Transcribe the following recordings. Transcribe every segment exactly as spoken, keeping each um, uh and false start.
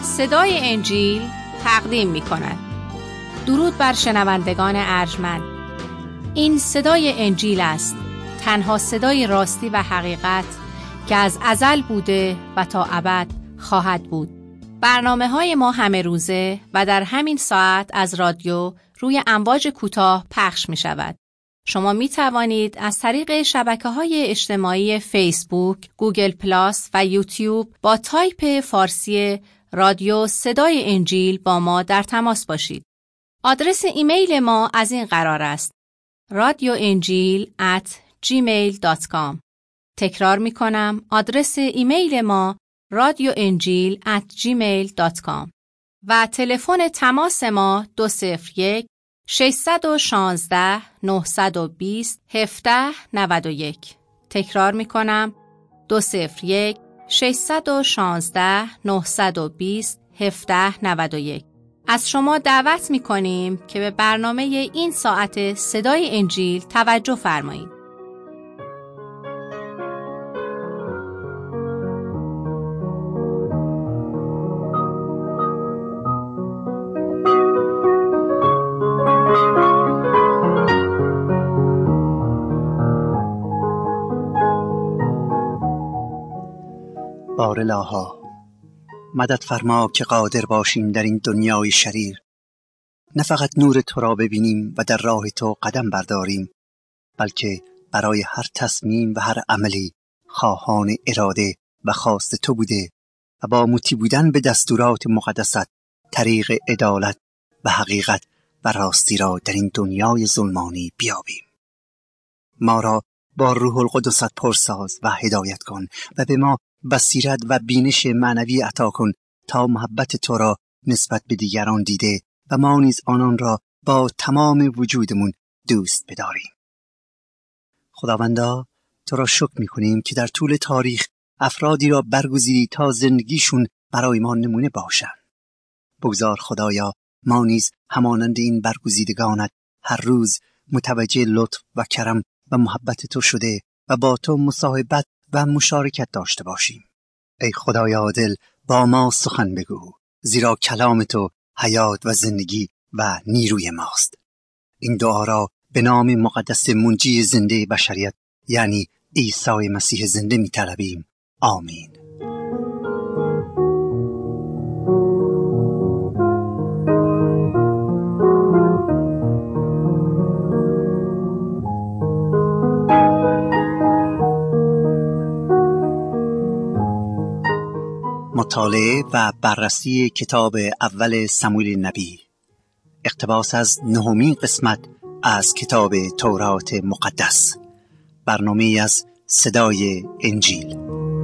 صدای انجیل تقدیم می کند. درود بر شنوندگان ارجمند. این صدای انجیل است، تنها صدای راستی و حقیقت که از ازل بوده و تا ابد خواهد بود. برنامه های ما همه روزه و در همین ساعت از رادیو روی امواج کوتاه پخش می شود. شما می توانید از طریق شبکه‌های اجتماعی فیسبوک، گوگل پلاس و یوتیوب با تایپ فارسی رادیو صدای انجیل با ما در تماس باشید. آدرس ایمیل ما از این قرار است: رادیو انجیل ات جیمیل دات کام. تکرار می کنم، آدرس ایمیل ما رادیو انجیل ات جیمیل دات کام و تلفن تماس ما دو صفر یک ششصد و شانزده نهصد و بیست هفده نود و یک. تکرار می کنم، دو صفر یک ششصد و شانزده نهصد و بیست هفده نود و یک. از شما دعوت می کنیم که به برنامه این ساعت صدای انجیل توجه فرمایید. بارالها مدد فرما که قادر باشیم در این دنیای شریر نه فقط نور تو را ببینیم و در راه تو قدم برداریم، بلکه برای هر تصمیم و هر عملی خواهان اراده و خواست تو بوده و با مطیع بودن به دستورات مقدست طریق عدالت و حقیقت و راستی را در این دنیای ظلمانی بیابیم. ما را با روح القدست پرساز و هدایت کن و به ما بصیرت و بینش معنوی عطا کن تا محبت تو را نسبت به دیگران دیده و ما نیز آنان را با تمام وجودمون دوست بداریم. خداوندا، تو را شکر می‌کنیم که در طول تاریخ افرادی را برگزیدی تا زندگیشون برای ما نمونه باشند. بگذار خدایا ما نیز همانند این برگزیدگانت هر روز متوجه لطف و کرم و محبت تو شده و با تو مصاحبت و مشارکت داشته باشیم. ای خدای عادل، با ما سخن بگو، زیرا کلام تو حیات و زندگی و نیروی ماست. این دعا را به نام مقدس منجی زنده بشریت یعنی عیسی مسیح زنده می طلبیم. آمین. مطالعه و بررسی کتاب اول سموئیل نبی، اقتباس از نهمین قسمت از کتاب تورات مقدس، برنامه از صدای انجیل.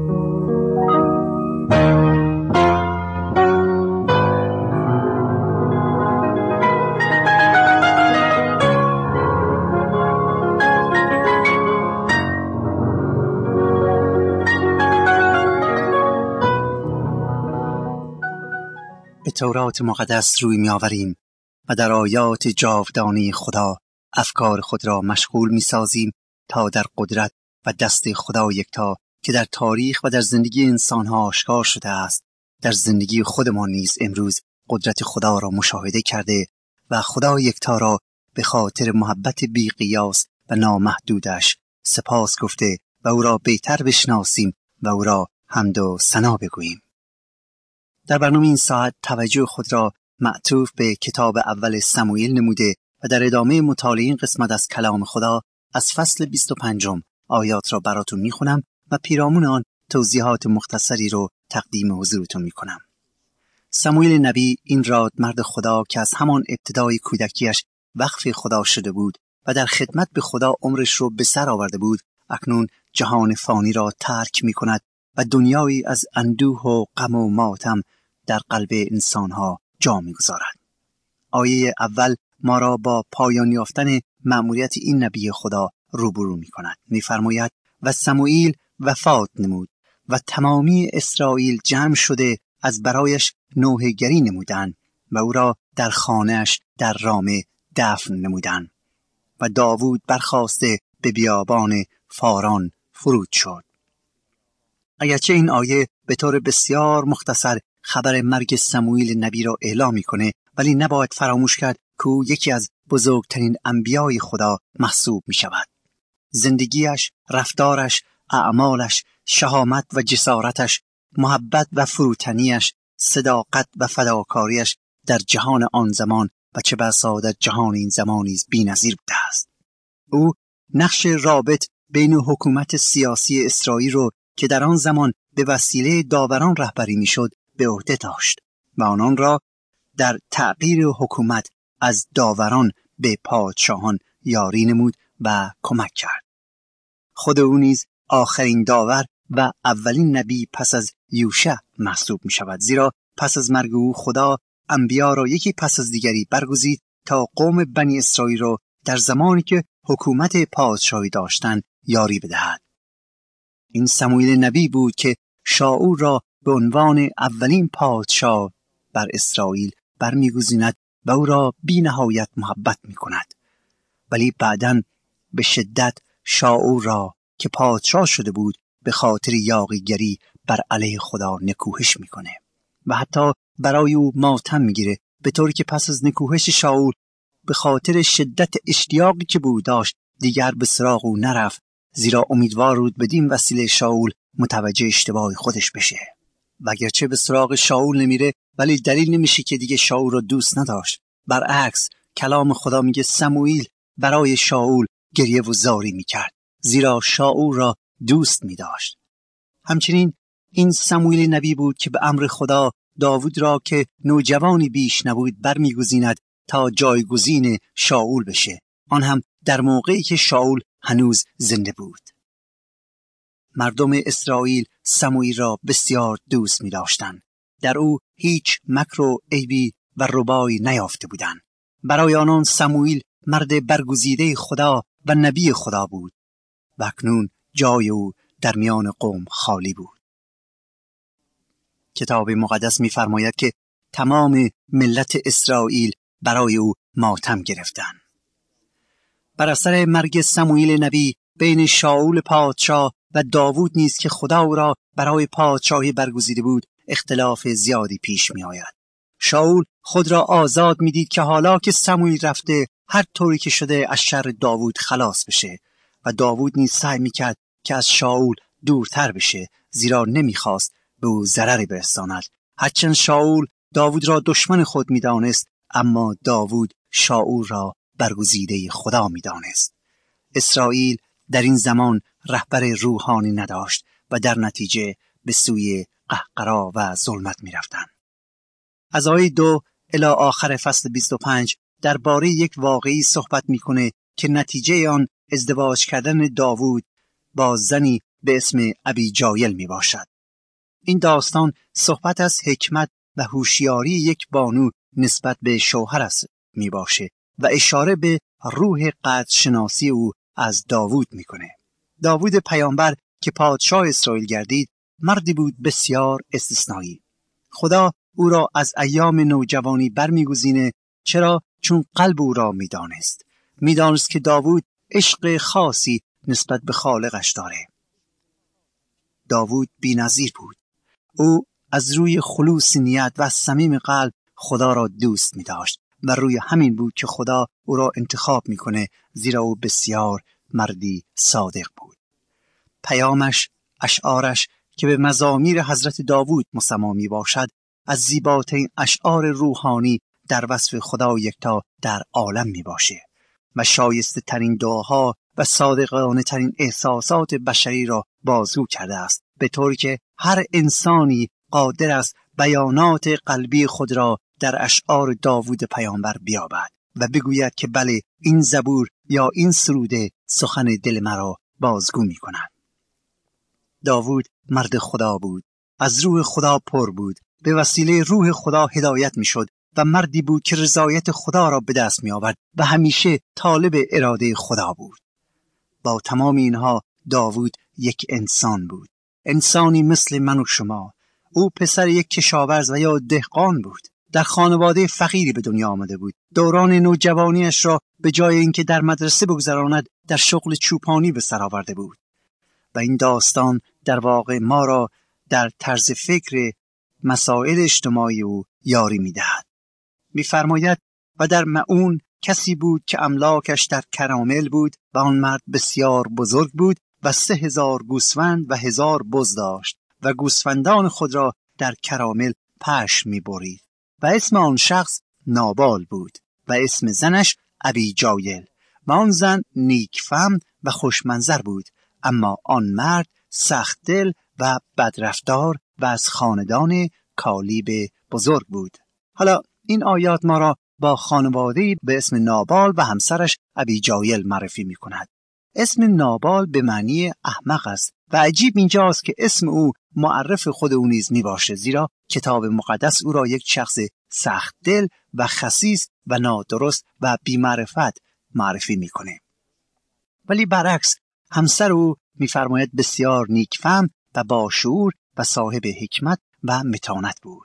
به تورات مقدس روی می آوریم و در آیات جاودانه خدا افکار خود را مشغول می سازیم تا در قدرت و دست خدا یکتا که در تاریخ و در زندگی انسانها آشکار شده است، در زندگی خودمان نیز امروز قدرت خدا را مشاهده کرده و خدا یکتا را به خاطر محبت بی قیاس و نامحدودش سپاس گفته و او را بهتر بشناسیم و او را حمد و ثنا بگوییم. در برنامه این ساعت توجه خود را معطوف به کتاب اول سموئیل نموده و در ادامه مطالعه این قسمت از کلام خدا از فصل بیست و پنجم آیات را براتون میخونم و پیرامون آن توضیحات مختصری رو تقدیم حضورتون میکنم. سموئیل نبی این راد مرد خدا که از همان ابتدای کودکیش وقف خدا شده بود و در خدمت به خدا عمرش رو به سر آورده بود، اکنون جهان فانی را ترک میکند و دنیایی از اندوه و غم و ماتم در قلب انسانها جا می‌گذارد. آیه اول ما را با پایان یافتن مأموریت این نبی خدا روبرو می‌کند. می‌فرماید و سموئیل وفات نمود و تمامی اسرائیل جمع شده از برایش نوحه‌گری نمودند و او را در خانه‌اش در رامه دفن نمودند و داوود برخاسته به بیابان فاران فرود شد. اگرچه این آیه به طور بسیار مختصر خبر مرگ سموئیل نبی را اعلام میکنه، ولی نباید فراموش کرد که او یکی از بزرگترین انبیای خدا محسوب می شود. زندگیش، رفتارش، اعمالش، شهامت و جسارتش، محبت و فروتنیش، صداقت و فداکاریش در جهان آن زمان و چه بسا در جهان این زمان نیز بی‌نظیر بوده است. او نقش رابط بین حکومت سیاسی اسرائیل رو که در آن زمان به وسیله داوران رهبری میشد به عهده داشت و آنان را در تغییر حکومت از داوران به پادشاهان یاری نمود و کمک کرد. خود او نیز آخرین داور و اولین نبی پس از یوشع محسوب می شود، زیرا پس از مرگ او خدا انبیا را یکی پس از دیگری برگزید تا قوم بنی اسرائیل را در زمانی که حکومت پادشاهی داشتند یاری بدهد. این سموئیل نبی بود که شاول را به عنوان اولین پادشاه بر اسرائیل برمیگزیند و او را بی نهایت محبت می کند. ولی بعداً به شدت شاول را که پادشاه شده بود به خاطر یاغیگری بر علیه خدا نکوهش میکنه و حتی برای او ماتم میگیره، به طوری که پس از نکوهش شاول به خاطر شدت اشتیاقی که بود داشت دیگر به سراغ او نرفت، زیرا امیدوار بود بدین وسیله شاول متوجه اشتباه خودش بشه. و اگرچه به سراغ شاول نمیره ولی دلیل نمیشه که دیگه شاول را دوست نداشت. برعکس کلام خدا میگه سموئیل برای شاول گریه و زاری میکرد، زیرا شاول را دوست می‌داشت. همچنین این سموئیل نبی بود که به امر خدا داوود را که نوجوانی بیش نبود برمیگزیند تا جایگزین شاول بشه، آن هم در موقعی که شاول هنوز زنده بود. مردم اسرائیل سموئیل را بسیار دوست می‌داشتند. در او هیچ مکر و عیبی و ربایی نیافته بودند. برای آنان سموئیل مرد برگزیده خدا و نبی خدا بود و اکنون جای او در میان قوم خالی بود. کتاب مقدس می‌فرماید که تمام ملت اسرائیل برای او ماتم گرفتند. بر اثر مرگ سموئیل نبی بین شاول پادشاه و داوود نیز که خدا او را برای پادشاهی برگزیده بود اختلاف زیادی پیش می آید. شاول خود را آزاد می دید که حالا که سموئیل رفته هر طوری که شده از شر داوود خلاص بشه و داوود نیز سعی می کرد که از شاول دورتر بشه، زیرا نمی خواست به او ضرری برساند. هرچند شاول داوود را دشمن خود می دانست، اما داوود شاول را برگزیده خدا می دانست. اسرائیل در این زمان رهبر روحانی نداشت و در نتیجه به سوی قهقرا و ظلمت می رفتن. از آیه دو الی آخر فصل بیست و پنج درباره یک واقعی صحبت میکنه که نتیجه آن ازدواج کردن داوود با زنی به اسم ابیجایل می باشد. این داستان صحبت از حکمت و هوشیاری یک بانو نسبت به شوهر است می باشه و اشاره به روح قدرشناسی او از داوود میکنه. داوود پیامبر که پادشاه اسرائیل گردید مردی بود بسیار استثنایی. خدا او را از ایام نوجوانی برمیگزینه. چرا؟ چون قلب او را میدانست. میدانست که داوود عشق خاصی نسبت به خالقش داره. داوود بی‌نظیر بود. او از روی خلوص نیت و صمیم قلب خدا را دوست می‌داشت و روی همین بود که خدا او را انتخاب میکنه، زیرا او بسیار مردی صادق بود. پیامش، اشعارش که به مزامیر حضرت داوود مسما می باشد، از زیباترین اشعار روحانی در وصف خدا یکتا در عالم می باشه و شایسته ترین دعاها و صادقانه ترین احساسات بشری را بازگو کرده است، به طوری که هر انسانی قادر است بیانات قلبی خود را در اشعار داوود پیامبر بیابد و بگوید که بله، این زبور یا این سروده سخن دل مرا بازگو می کند. داوود مرد خدا بود، از روح خدا پر بود، به وسیله روح خدا هدایت می شد و مردی بود که رضایت خدا را به دست می آورد و همیشه طالب اراده خدا بود. با تمام اینها داوود یک انسان بود، انسانی مثل من و شما. او پسر یک کشاورز و یا دهقان بود. در خانواده فقیری به دنیا آمده بود. دوران نوجوانیش را به جای اینکه در مدرسه بگذراند در شغل چوپانی به سر آورده بود. و این داستان در واقع ما را در طرز فکر مسائل اجتماعی او یاری می‌دهد. می‌فرماید و در مئون کسی بود که املاکش در کرامل بود و آن مرد بسیار بزرگ بود و سه هزار گوسفند و هزار بز داشت و گوسفندان خود را در کرامل پشم می‌برید و اسم آن شخص نابال بود و اسم زنش ابیجایل و آن زن نیکفهم و خوشمنظر بود، اما آن مرد سخت دل و بدرفتار و از خاندان کالیب بزرگ بود. حالا این آیات ما را با خانواده‌ای به اسم نابال و همسرش ابیجایل معرفی می کند. اسم نابال به معنی احمق است و عجیب اینجاست که اسم او معرف خود او نیز می باشه، زیرا کتاب مقدس او را یک شخص سخت دل و خسیس و نادرست و بی‌معرفت معرفی می کنه. ولی برعکس همسر او می‌فرماید بسیار نیکفهم و باشعور و صاحب حکمت و متانت بود.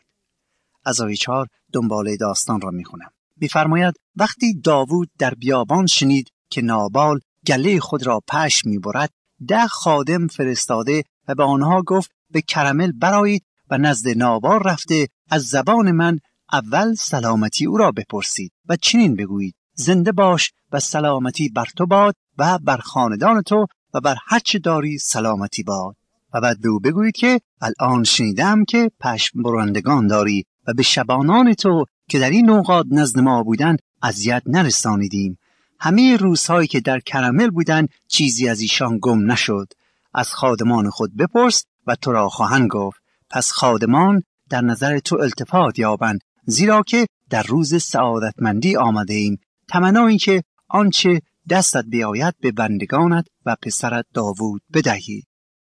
از آیه چهار دنباله داستان را می‌خونم. می‌فرماید وقتی داوود در بیابان شنید که نابال گله خود را پشم می‌برد، ده خادم فرستاده و به آنها گفت به کرمل برآیید و نزد نابال رفته از زبان من اول سلامتی او را بپرسید و چنین بگویید: زنده باش و سلامتی بر تو باد و بر خاندان تو و بر هر چه داری سلامتی باد. و بعد به او بگویید که الان شنیدم که پشم برندگان داری و به شبانان تو که در این اوقات نزد ما بودن اذیت نرسانیدیم. همه روزهایی که در کرمل بودن چیزی از ایشان گم نشد. از خادمان خود بپرس و تو را خواهند گفت. پس خادمان در نظر تو التفات یابند، زیرا که در روز سعادتمندی آمده ایم. تمنا این که آنچه دستت بیاید به بندگانت و پسرت داوود بدهی.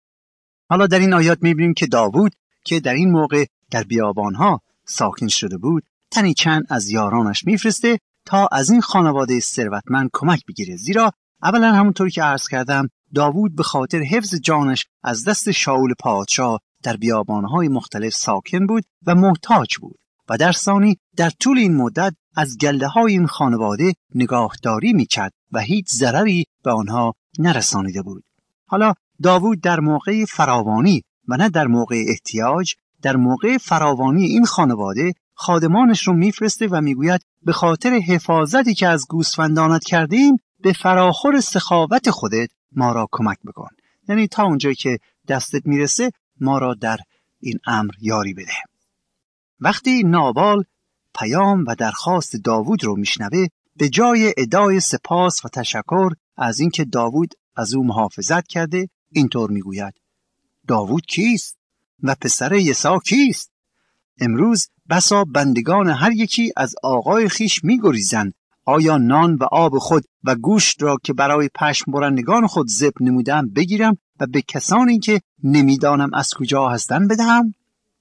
حالا در این آیات می‌بینیم که داوود که در این موقع در بیابانها ساکن شده بود، تنی چند از یارانش میفرسته تا از این خانواده ثروتمند کمک بگیره، زیرا اولا همونطور که عرض کردم داوود به خاطر حفظ جانش از دست شاول پادشاه در بیابانهای مختلف ساکن بود و محتاج بود و در ثانی در طول این مدت از گله های این خانواده نگاهداری میکرد و هیچ ضرری به آنها نرسانیده بود. حالا داوود در موقع فراوانی و نه در موقع احتیاج، در موقع فراوانی این خانواده خادمانش رو میفرسته و میگوید به خاطر حفاظتی که از گوسفندانت کردیم به فراخور سخاوت خودت ما را کمک بکن. یعنی تا اونجایی که دستت میرسه ما را در این امر یاری بده. وقتی نابال پیام و درخواست داوود رو میشنوه، به جای ادای سپاس و تشکر از اینکه داوود از او محافظت کرده، اینطور میگوید: داوود کیست و پسر یسوع کیست؟ امروز بسا بندگان هر یکی از آقای خیش میگریزند. آیا نان و آب خود و گوشت را که برای پشم برندگان خود ذبح نمودم بگیرم و به کسانی که نمیدانم از کجا هستند بدهم؟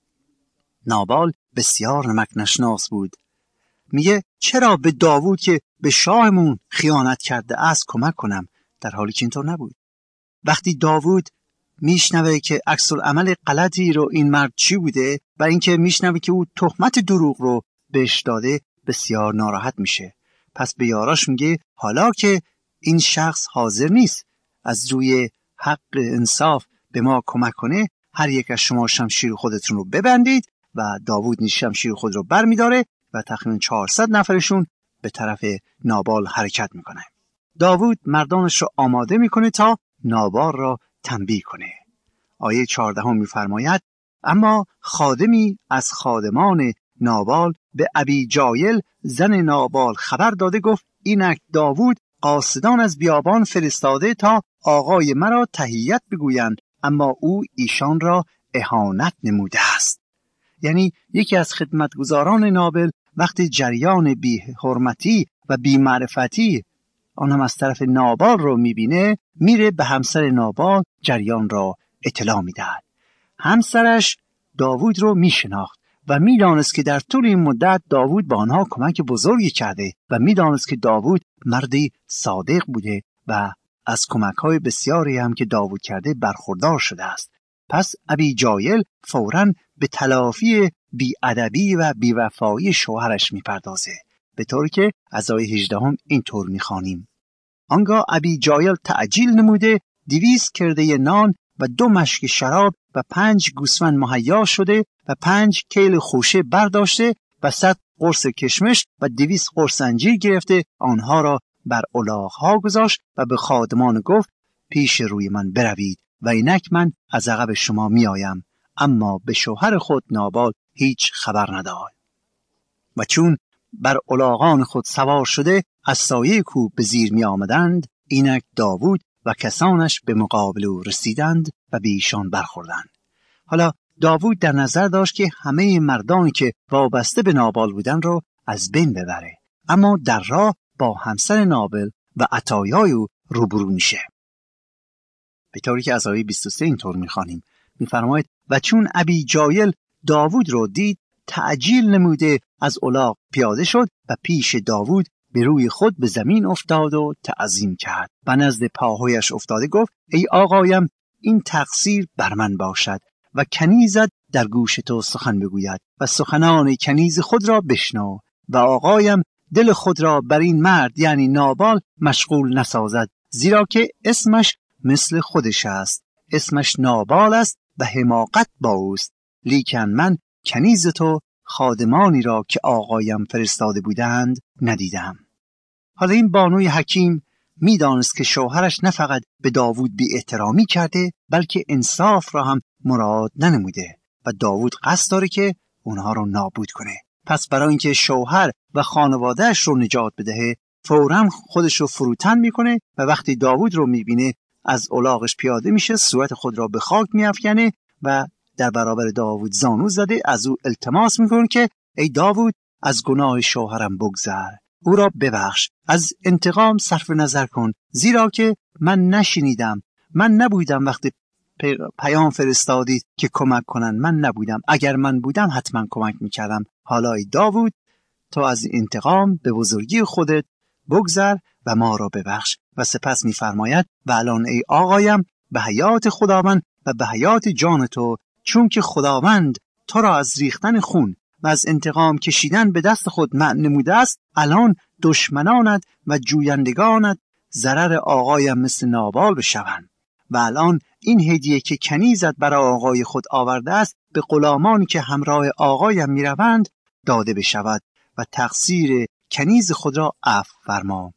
نابال بسیار نمک نشناس بود. میگه چرا به داوود که به شاهمون خیانت کرده است کمک کنم، در حالی که اینطور نبود. وقتی داوود میشنوه که عکس العمل غلطی رو این مرد چی بوده و اینکه میشنوه که او تهمت دروغ رو بهش داده، بسیار ناراحت میشه. پس به یاراش میگه حالا که این شخص حاضر نیست از روی حق انصاف به ما کمک کنه، هر یک از شما شمشیر خودتون رو ببندید. و داوود نیز شمشیر خود رو بر میداره و تقریبا چهارصد نفرشون به طرف نابال حرکت میکنه. داوود مردانش رو آماده میکنه تا نابال را تنبیه کنه. آیه چهارده هم میفرماید: اما خادمی از خادمان نابال به ابیجایل زن نابال خبر داده، گفت اینک داوود قاصدان از بیابان فرستاده تا آقای مرا تحیت بگویند، اما او ایشان را اهانت نموده است. یعنی یکی از خدمتگزاران نابل وقتی جریان بی حرمتی و بی معرفتی آن هم از طرف نابال رو میبینه، میره به همسر نابال جریان را اطلاع میدهد. همسرش داوود رو میشناخت و میدانست که در طول این مدت داوود با آنها کمک بزرگی کرده و میدانست که داوود مردی صادق بوده و از کمک‌های بسیاری هم که داوود کرده برخوردار شده است. پس ابیجایل فوراً به تلافی بی‌ادبی و بی‌وفایی شوهرش میپردازه، به طوری که از آیه هجده هم اینطور میخوانیم: آنگاه ابیجایل تعجیل نموده دویست کرده نان و دو مشک شراب و پنج گوسفند مهیا شده و پنج کیل خوشه برداشته و صد قرص کشمش و دویست قرص انجیر گرفته آنها را بر الاغ‌ها گذاشت و به خادمان گفت پیش روی من بروید و اینک من از عقب شما می آیم. اما به شوهر خود نابال هیچ خبر نداد. و چون بر الاغان خود سوار شده از سایه کوه به زیر می آمدند، اینک داوود و کسانش به مقابل او رسیدند و به ایشان برخوردند. حالا داوود در نظر داشت که همه مردانی که وابسته به نابال بودن رو از بین ببره، اما در راه با همسر نابل و عطایای او روبرو میشه. به طوری که از آیه بیست و سه اینطور میخوانیم، میفرماید و چون ابی جایل داوود رو دید تعجیل نموده از الاغ پیاده شد و پیش داوود به روی خود به زمین افتاد و تعظیم کرد و نزد پاهایش افتاده گفت ای آقایم این تقصیر بر من باشد و کنیزت در گوش تو سخن بگوید و سخنان کنیز خود را بشنو و آقایم دل خود را بر این مرد یعنی نابال مشغول نسازد، زیرا که اسمش مثل خودش است، اسمش نابال است و حماقت با اوست. لیکن من کنیز تو خادمانی را که آقایم فرستاده بودند ندیدم. حالا این بانوی حکیم می دانست که شوهرش نه فقط به داوود بی احترامی کرده بلکه انصاف را هم مراد ننموده و داوود قصد داره که اونها رو نابود کنه. پس برای اینکه شوهر و خانوادهش رو نجات بده فوراً خودش رو فروتن میکنه و وقتی داوود رو میبینه از الاغش پیاده میشه، صورت خود را به خاک میافکنه و در برابر داوود زانو زده از او التماس میکنه که ای داوود از گناه شوهرم بگذر، او را ببخش، از انتقام صرف نظر کن، زیرا که من نشنیدم، من نبودم وقتی پیام فرستادید که کمک کنن، من نبودم، اگر من بودم حتما کمک میکردم. حالا ای داوود تو از انتقام به بزرگی خودت بگذر و ما را ببخش. و سپس میفرماید و الان ای آقایم به حیات خداوند و به حیات جان تو، چون که خداوند تو را از ریختن خون و از انتقام کشیدن به دست خود منع نموده است، الان دشمنانت و جویندگانت ضرر آقایم مثل نابال بشوند. و الان این هدیه که کنیزت برای آقای خود آورده است به غلامان که همراه آقایم میروند داده بشود و تقصیر کنیز خود را عفو فرما،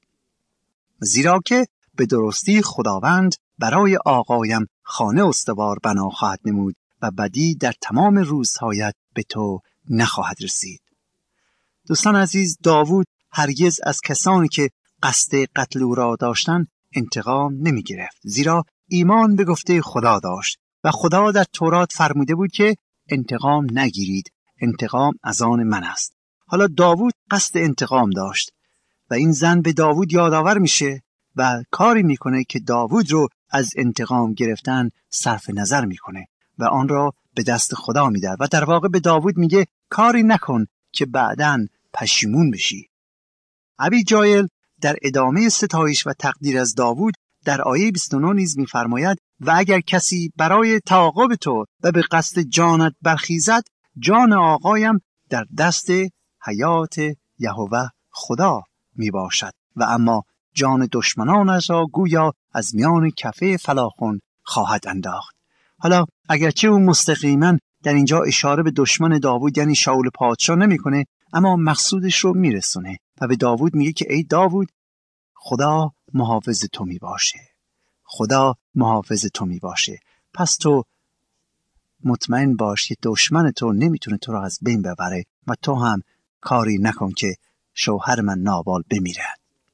زیرا که به درستی خداوند برای آقایم خانه استوار بنا خواهد نمود و بدی در تمام روزهایت به تو نخواهد رسید. دوستان عزیز، داوود هرگز از کسانی که قصد قتل او را داشتند انتقام نمی گرفت، زیرا ایمان به گفته خدا داشت و خدا در تورات فرموده بود که انتقام نگیرید، انتقام از آن من است. حالا داوود قصد انتقام داشت و این زن به داوود یادآور میشه و کاری میکنه که داوود رو از انتقام گرفتن صرف نظر میکنه و آن را به دست خدا میده و در واقع به داوود میگه کاری نکن که بعداً پشیمون بشی. ابی جایل در ادامه ستایش و تقدیر از داوود در آیه بیست و نه نیز میفرماید و اگر کسی برای تعاقب تو و به قصد جانت برخیزد، جان آقایم در دست حیات یهوه خدا می باشد و اما جان دشمنانش را گویا از میان کفه فلاخن خواهد انداخت. حالا اگرچه او مستقیما در اینجا اشاره به دشمن داوود یعنی شاول پادشاه نمی کنه، اما مقصودش رو می رسونه و به داوود میگه که ای داوود خدا محافظ تو می باشه، خدا محافظ تو می باشه، پس تو مطمئن باش که دشمن تو نمیتونه تو را از بین ببره و تو هم کاری نکن که شوهر من نابال بمیره.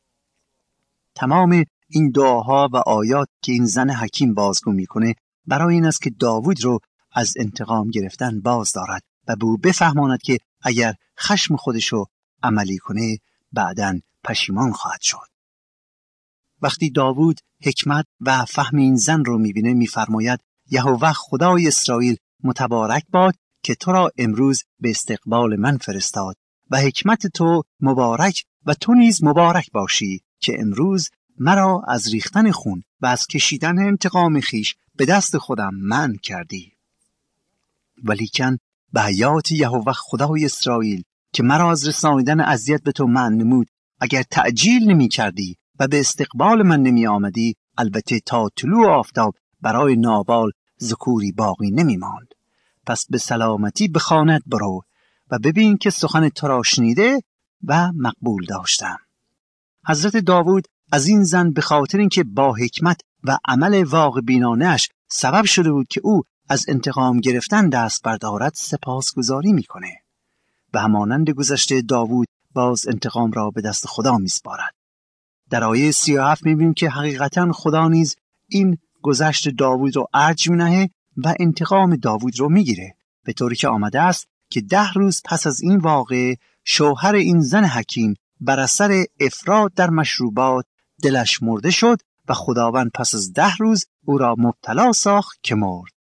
تمام این دعاها و آیات که این زن حکیم بازگو میکنه برای این است که داوود رو از انتقام گرفتن باز دارد و به او بفهماند که اگر خشم خودشو عملی کنه بعداً پشیمان خواهد شد. وقتی داوود حکمت و فهم این زن رو میبینه میفرماید یهوه خدای اسرائیل متبارک باد که تو را امروز به استقبال من فرستاد و حکمت تو مبارک و تو نیز مبارک باشی که امروز مرا از ریختن خون و از کشیدن انتقام خیش به دست خودم منع کردی. ولیکن به حیات یهوه خدای اسرائیل که مرا از رسانیدن اذیت به تو منع نمود، اگر تعجیل نمی کردی و به استقبال من نمی آمدی، البته تا طلوع آفتاب برای نابال ذکوری باقی نمی ماند. پس به سلامتی به خانه‌ات برو و ببین که سخن تو را شنیده و مقبول داشتم. حضرت داوود از این زن به خاطر اینکه با حکمت و عمل واقع بینانه‌اش سبب شده بود که او از انتقام گرفتن دست بردارد سپاسگزاری میکنه و همانند گذشته داوود باز انتقام را به دست خدا میسپارد. در آیه سی و هفت میبینیم که حقیقتا خدا نیز این گذشت داوود رو ارج مینهه و انتقام داوود رو میگیره، به طوری که آمده است که ده روز پس از این واقعه شوهر این زن حکیم بر اثر افراط در مشروبات دلش مرده شد و خداوند پس از ده روز او را مبتلا ساخت که مرد.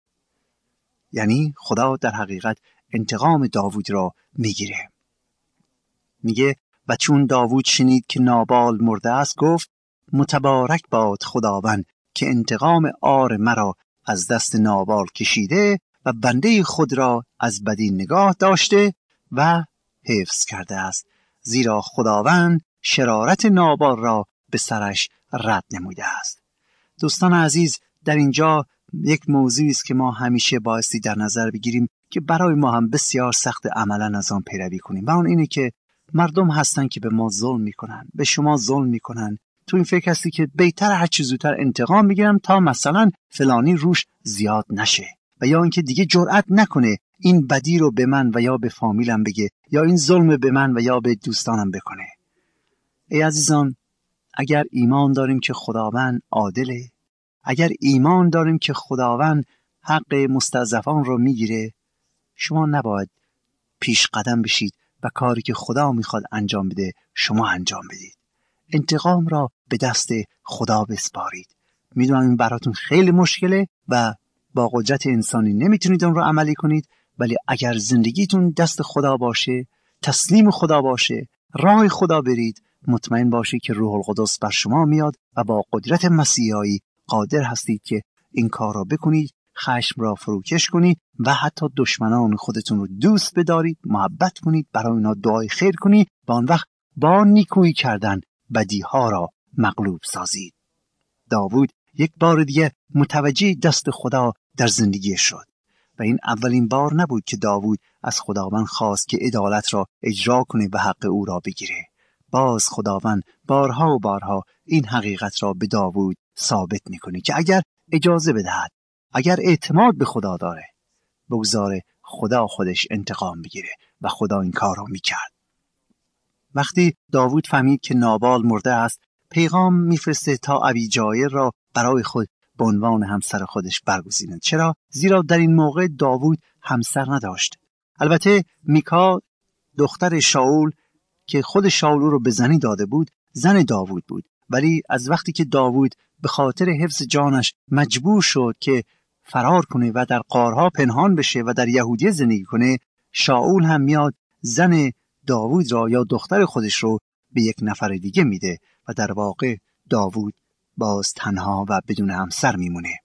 یعنی خدا در حقیقت انتقام داوود را میگیره. میگه و چون داوود شنید که نابال مرده است گفت متبارک باد خداوند که انتقام عار مرا از دست نابال کشیده و بنده خود را از بدی نگاه داشته و حفظ کرده است، زیرا خداوند شرارت نابال را به سرش رد نموده است. دوستان عزیز، در اینجا یک موضوعی است که ما همیشه بایستی در نظر بگیریم که برای ما هم بسیار سخت عملا از آن پیروی کنیم و اون اینه که مردم هستن که به ما ظلم میکنن، به شما ظلم میکنن. تو این فکر هستی که بهتر هر چه زودتر انتقام میگیرم تا مثلا فلانی روش زیاد نشه و یا اینکه دیگه جرأت نکنه این بدی رو به من و یا به فامیلم بگه یا این ظلم به من و یا به دوستانم بکنه. ای عزیزان، اگر ایمان داریم که خداوند عادله، اگر ایمان داریم که خداوند حق مستضعفان رو میگیره، شما نباید پیش قدم بشید و کاری که خدا میخواد انجام بده شما انجام بدید. انتقام را به دست خدا بسپارید. میدونم این براتون خیلی مشکله و با قدرت انسانی نمیتونید اون رو عملی کنید، ولی اگر زندگیتون دست خدا باشه، تسلیم خدا باشه، راه خدا برید، مطمئن باشید که روح القدس بر شما میاد و با قدرت مسیحایی قادر هستید که این کار را بکنید، خشم را فروکش کنید و حتی دشمنان خودتون رو دوست بدارید، محبت کنید، برای اونا دعای خیر کنید و آن وقت با نیکویی کردن بدیها را مغلوب سازید. داوود یک بار دیگه متوجه دست خدا در زندگی شد و این اولین بار نبود که داوود از خداوند خواست که عدالت را اجرا کنه و حق او را بگیره. باز خداوند بارها و بارها این حقیقت را به داوود ثابت میکنه که اگر اجازه بدهد، اگر اعتماد به خدا داره، بگذاره خدا خودش انتقام بگیره و خدا این کار را میکرد. وقتی داوود فهمید که نابال مرده است، پیغام میفرسته تا ابیجایل را برای خود به عنوان همسر خودش برگزیند. چرا؟ زیرا در این موقع داوود همسر نداشت. البته میکال دختر شاول که خود شاول رو به زنی داده بود، زن داوود بود، ولی از وقتی که داوود به خاطر حفظ جانش مجبور شد که فرار کنه و در غارها پنهان بشه و در یهودیه زندگی کنه، شاول هم میاد زن داوود را یا دختر خودش رو به یک نفر دیگه میده و در واقع داوود باز تنها و بدون همسر میمونه.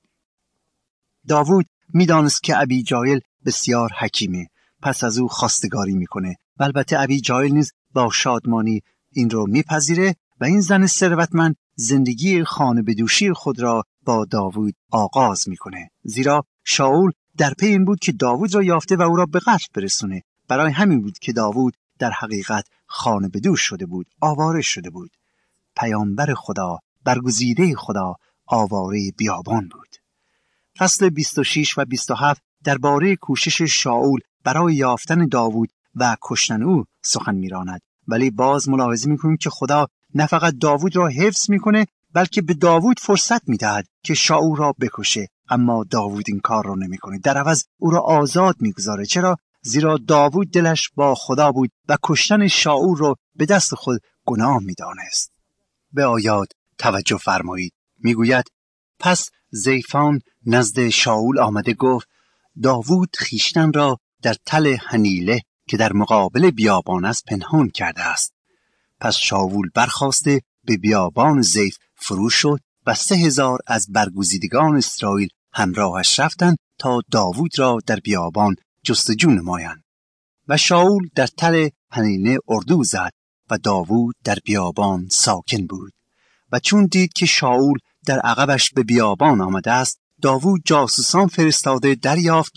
داوود میدانست که ابیجایل بسیار حکیمه، پس از او خواستگاری میکنه و البته ابیجایل نیز با شادمانی این رو میپذیره و این زن ثروتمند زندگی خانه بدوشی خود را با داوود آغاز میکنه، زیرا شاول در پی این بود که داوود را یافته و او را به قتل برسونه. برای همین بود که داوود در حقیقت خانه بدوش شده بود، آواره شده بود. پیامبر خدا، برگزیده خدا، آواره بیابان بود. فصل بیست و شش و بیست و هفت درباره کوشش شاول برای یافتن داوود و کشتن او سخن میراند، ولی باز ملاحظه میکنیم که خدا نه فقط داوود را حفظ میکنه، بلکه به داوود فرصت میدهد که شاول را بکشه، اما داوود این کار را نمیکنه. در عوض او را آزاد میگذاره. چرا؟ زیرا داوود دلش با خدا بود و کشتن شاول را به دست خود گناه میدانست. به آیات توجه فرمایید. میگوید پس زیفان نزد شاول آمده گفت داوود خیشتن را در تل هنیله که در مقابل بیابان است پنهان کرده است. پس شاول برخاسته به بیابان زیف فرو شد و سه هزار از برگزیدگان اسرائیل همراهش رفتند تا داوود را در بیابان جستجو نمایند. و شاول در تل هنیله اردو زد و داوود در بیابان ساکن بود. و چون دید که شاول در عقبش به بیابان آمده است، داوود جاسوسان فرستاده دریافت کرد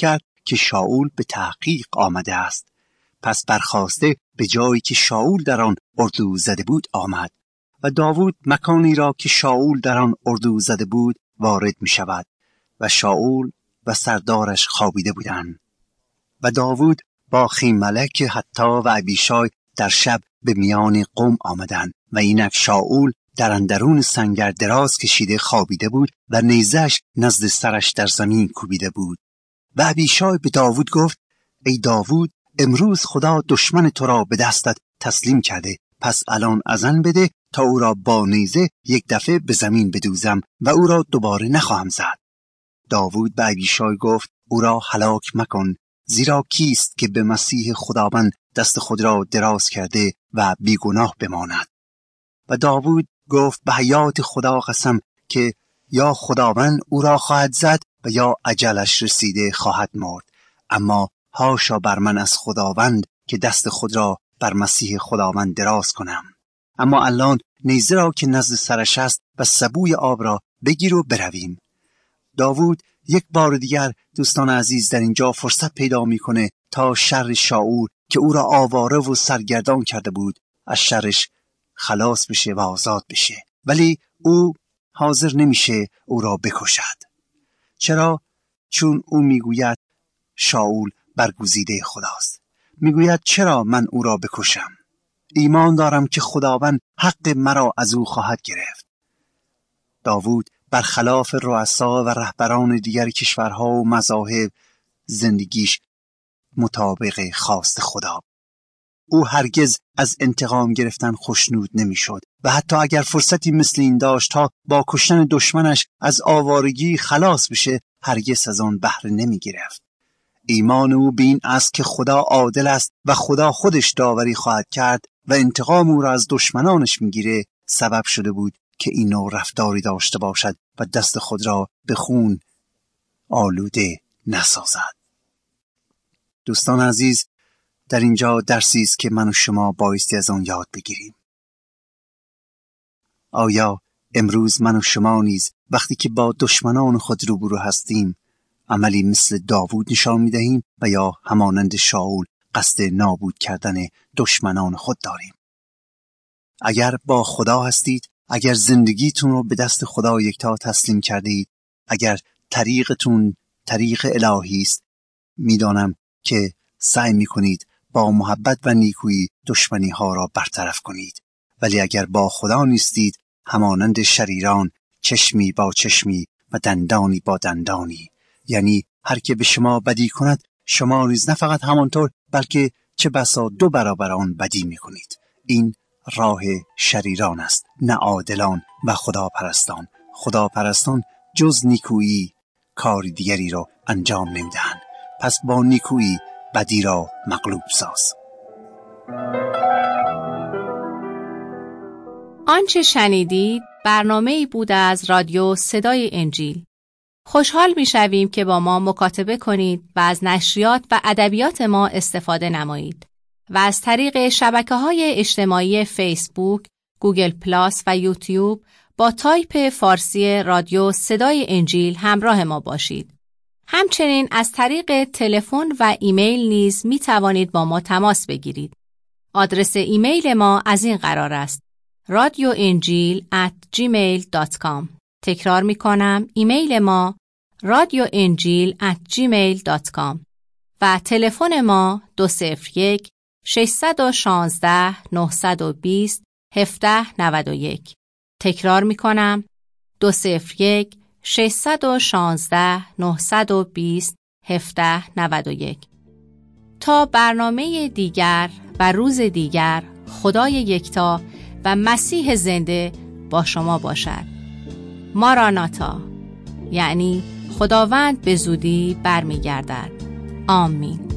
که شاول به تحقیق آمده است. پس برخاسته به جایی که شاول در آن اردو زده بود آمد و داوود مکانی را که شاول در آن اردو زده بود وارد می شود و شاول و سردارش خوابیده بودند. و داوود با خیملک حتی و ابیشای در شب به میان قوم آمدند و اینک شاول در اندرون سنگر دراز کشیده خوابیده بود و نیزش نزد سرش در زمین کوبیده بود. و ابیشای به داوود گفت: ای داوود، امروز خدا دشمن تو را به دستت تسلیم کرده، پس الان اذن بده تا او را با نیزه یک دفعه به زمین بدوزم و او را دوباره نخواهم زد. داوود به ابیشای گفت: او را هلاک مکن، زیرا کیست که به مسیح خداوند دست خود را دراز کرده و بیگناه بماند؟ و داوود گفت: به حیات خدا قسم که یا خداوند او را خواهد زد و یا اجلش رسیده خواهد مرد. اما هاشا بر من از خداوند که دست خود را بر مسیح خداوند دراز کنم. اما الان نیزه را که نزد سرش است و سبوی آب را بگیر و برویم. داوود یک بار دیگر دوستان عزیز در اینجا فرصت پیدا میکنه تا شر شاول که او را آواره و سرگردان کرده بود از شرش خلاص بشه و آزاد بشه، ولی او حاضر نمیشه او را بکشد. چرا؟ چون او میگوید شاول برگزیده خداست. میگوید چرا من او را بکشم؟ ایمان دارم که خداوند حق مرا از او خواهد گرفت. داوود برخلاف رؤسا و رهبران دیگر کشورها و مذاهب زندگیش مطابق خواست خدا. او هرگز از انتقام گرفتن خوشنود نمیشد و حتی اگر فرصتی مثل این داشت تا با کشتن دشمنش از آوارگی خلاص بشه هرگز از آن بهره نمی گرفت. ایمان او به این است که خدا عادل است و خدا خودش داوری خواهد کرد و انتقام او را از دشمنانش میگیره سبب شده بود که این نوع رفتاری داشته باشد و دست خود را به خون آلوده نسازد. دوستان عزیز، در اینجا درسی است که من و شما بایستی از آن یاد بگیریم. آیا امروز من و شما نیز وقتی که با دشمنان خود روبرو هستیم عملی مثل داوود نشان می‌دهیم و یا همانند شاول قصد نابود کردن دشمنان خود داریم؟ اگر با خدا هستید، اگر زندگیتون رو به دست خدا یکتا تسلیم کرده اید، اگر طریقتون طریق الهی است، میدانم که سعی میکنید با محبت و نیکویی دشمنی ها را برطرف کنید. ولی اگر با خدا نیستید، همانند شریران چشمی با چشمی و دندانی با دندانی، یعنی هر که به شما بدی کند شما نیز نه فقط همانطور بلکه چه بسا دو برابر آن بدی میکنید. این راه شریران است، نه عادلان و خداپرستان. خداپرستان جز نیکویی کار دیگری را انجام نمیدهند. پس با نیکویی بدی را مغلوب ساز. آنچه شنیدید برنامه‌ای بود از رادیو صدای انجیل. خوشحال می‌شویم که با ما مکاتبه کنید و از نشریات و ادبیات ما استفاده نمایید و از طریق شبکه‌های اجتماعی فیسبوک، گوگل پلاس و یوتیوب با تایپ فارسی رادیو صدای انجیل همراه ما باشید. همچنین از طریق تلفن و ایمیل نیز می توانید با ما تماس بگیرید. آدرس ایمیل ما از این قرار است: رادیو انجیل ات جیمیل دات کام. تکرار می کنم، ایمیل ما رادیو انجیل ات جیمیل دات کام و تلفن ما دو صفر یک ششصد و شانزده نهصد و بیست هفده نود و یک. تکرار می کنم، دو صفر یک ششصد و شانزده نهصد و بیست هفده نود و یک. تا برنامه دیگر و روز دیگر، خدای یکتا و مسیح زنده با شما باشد. ماراناتا، یعنی خداوند به زودی برمیگردد. آمین.